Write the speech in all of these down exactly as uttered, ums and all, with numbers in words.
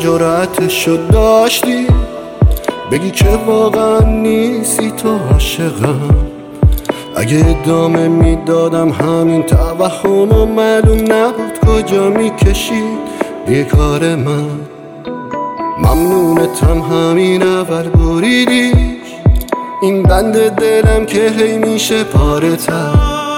جرأتشو داشتی بگی که واقعا نیستی تو عاشقم؟ اگه ادامه میدادم همین توهمو معلوم نبود کجا میکشید بیکار من. ممنونتم همین اول بریدیش این بند دلم که هی میشه پاره تر.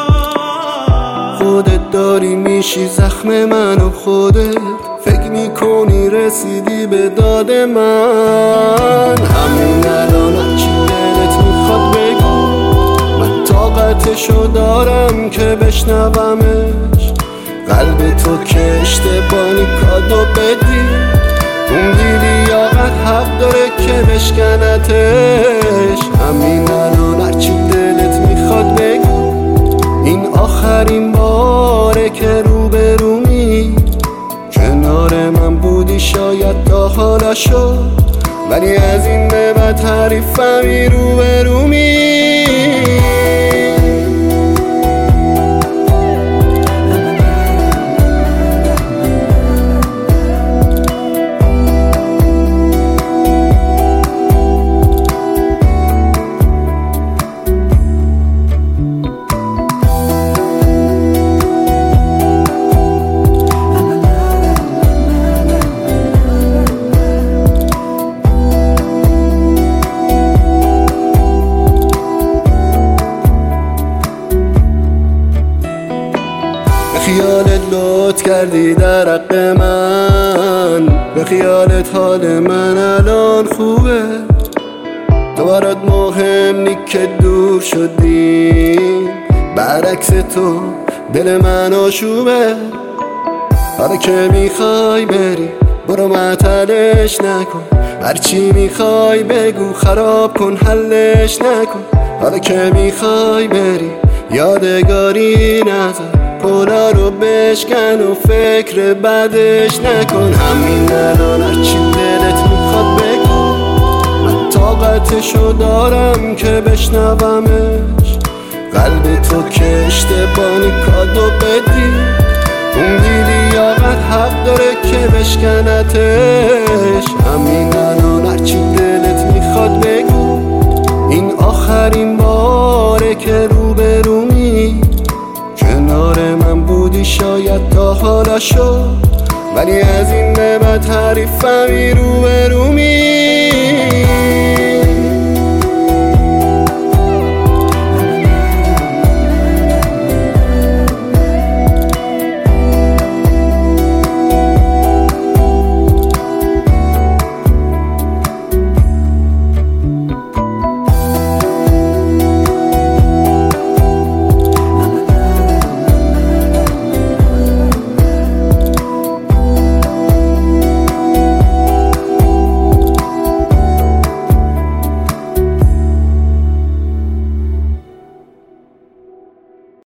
خودت داری میشی زخم من و خودت فکر میکنی رسیدی به داد من. همین الان هرچی دلت میخواد بگو من طاقتشو دارم که بشنومش. قلب تو که اشتباهی کادو بدی اون دیدی یا حق داره که بشکنتش. همین الان هرچی دلت میخواد بگو این آخرین باره که روبرومی. کنار من بودی شاید تا حالا شد ولی از این به بعد تعریفمی روبرومی. خیالت لطف کردی در حق من، به خیالت حال من الان خوبه. تو برات مهم نی که دور شدی، برعکس تو دل من آشوبه. حالا که میخوای بری برو معطلش نکن، هرچی میخوای بگو خراب کن حلش نکن. حالا که میخوای بری یادگاری نذار، پولا رو بشکن و فکر بعدش نکن. همین الان هرچی دلت میخواد بگو من طاقتشو دارم که بشنومش. قلب تو که اشتباهی کادو بدی اون دیدی یا حق داره که بشکنتش. همین الان هرچی دلت میخواد بگو این آخرین باره که روبرومی. کنار من بودی شاید تا حالا شد ولی از این به بعد تعریفمی روبرومی.